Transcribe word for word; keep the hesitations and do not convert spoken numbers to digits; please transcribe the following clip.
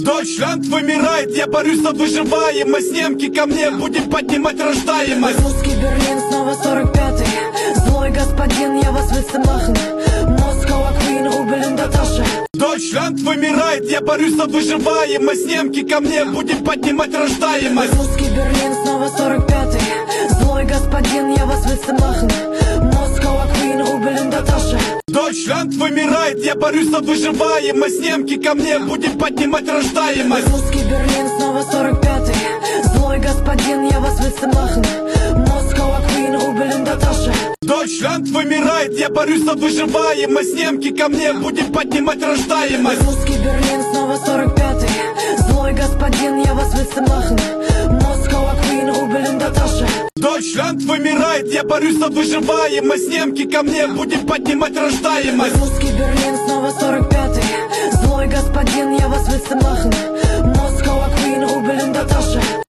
Deutschland вымирает, я борюсь за выживаемость. Немки ко мне, будем поднимать рождаемость. Русский Берлин, снова сорок пятый. Злой господин, я вас высымахну. Москва, Квин, рубль, Индоташа. Deutschland вымирает, я борюсь за выживаемость. Немки ко мне, будем поднимать рождаемость. Русский Берлин, снова сорок пятый. Злой господин, я вас высымахну. Москва, Квин, рубль, Индоташа. Deutschland вымирает, я борюсь за выживаемость. Немки ко мне, будем поднимать рождаемость. Русский Берлин, снова сорок пятый. Злой господин, я вас высымахну. Москва, Квин, рубль, Индоташа. Deutschland вымирает, я борюсь за выживаемость. Немки ко мне, будем поднимать рождаемость. Русский Берлин, снова сорок пятый. Злой господин, я вас высымахну. Москва, Квин, рубль, Индоташа. Deutschland вымирает, я борюсь за выживаемость. Немки ко мне, будем поднимать рождаемость. Русский Берлин, снова сорок пятый. Злой господин, я вас высымахну.